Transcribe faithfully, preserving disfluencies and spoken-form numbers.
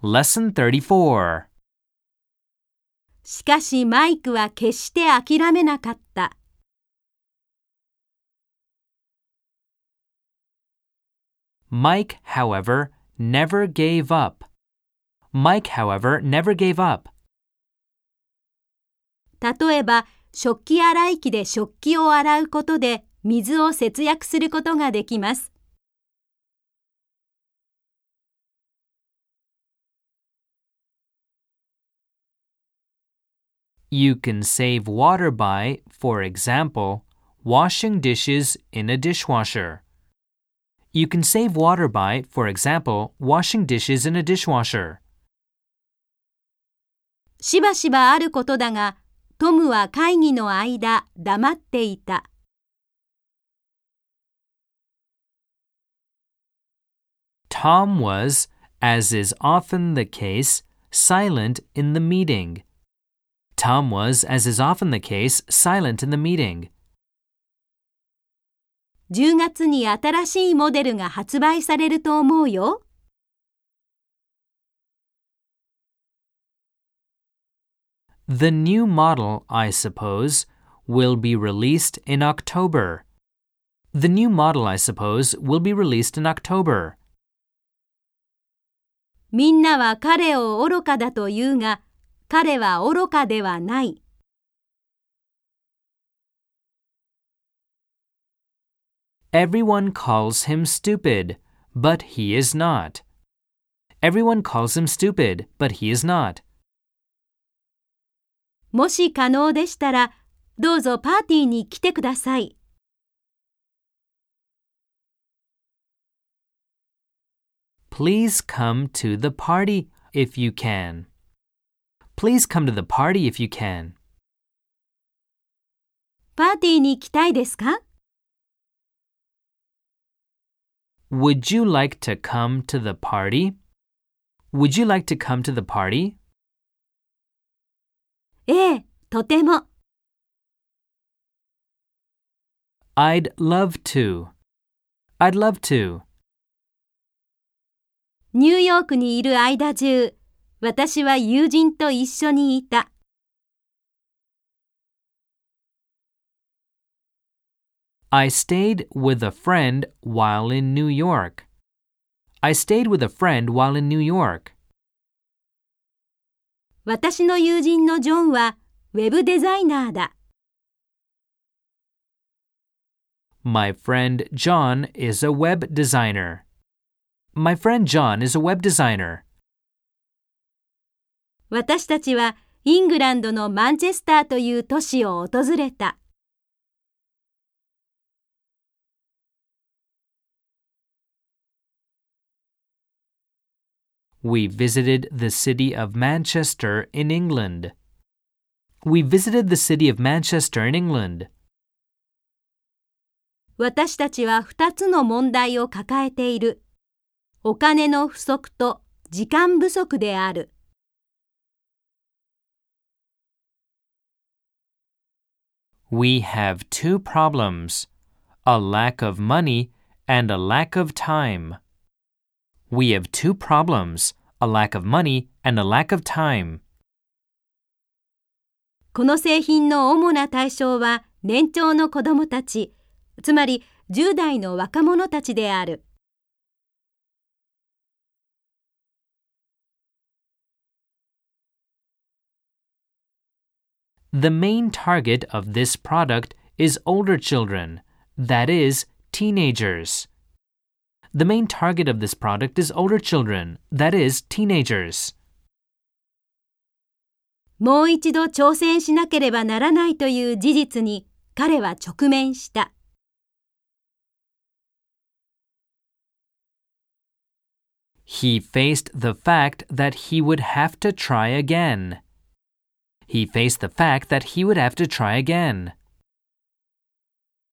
Lesson thirty-four. しかしマイクは決して諦めなかった。 Mike, however, never gave up. Mike, however, never gave up. 例えば、食器洗い機で食器を洗うことで水を節約することができます。 You can save water by, for example, washing dishes in a dishwasher. You can save water by, for example, washing dishes in a dishwasher. しばしばあることだが、トムは会議の間、黙っていた。 Tom was, as is often the case, silent in the meeting. Tom was, as is often the case, silent in the meeting. じゅうがつに新しいモデルが発売されると思うよ。 The new model, I suppose, will be released in October. The new model, I suppose, will be released in October. みんなは彼を愚かだと言うが、彼は愚かではない。 Everyone calls him stupid, but he is not. Everyone calls him stupid, but he is not. もし可能でしたら、どうぞパーティーに来てください。 Please come to the party if you can. Please come to the party if you can. パーティーに来たいですか？ Would you like to come to the party? Would you like to come to the party? ええ、とても。 I'd love to. I'd love to. ニューヨークにいる間中、私は友人と一緒にいた。 I stayed with a friend while in New York. I stayed with a friend while in New York. 私の友人のジョンはウェブデザイナーだ。 My friend John is a web designer. My friend John is a web designer. 私たちはイングランドのマンチェスターという都市を訪れた。 We visited the city of Manchester in England. We visited the city of Manchester in England. 私たちは二つの問題を抱えている。お金の不足と時間不足である。 We have two problems, a lack of money and a lack of time. We have two problems, a lack of money and a lack of time. この製品の主な対象は年長の子どもたち、つまりじゅう代の若者たちである。 The main target of this product is older children, that is, teenagers. The main target of this product is older children, that is, teenagers. もう一度挑戦しなければならないという事実に彼は直面した。 He faced the fact that he would have to try again. He faced the fact that he would have to try again.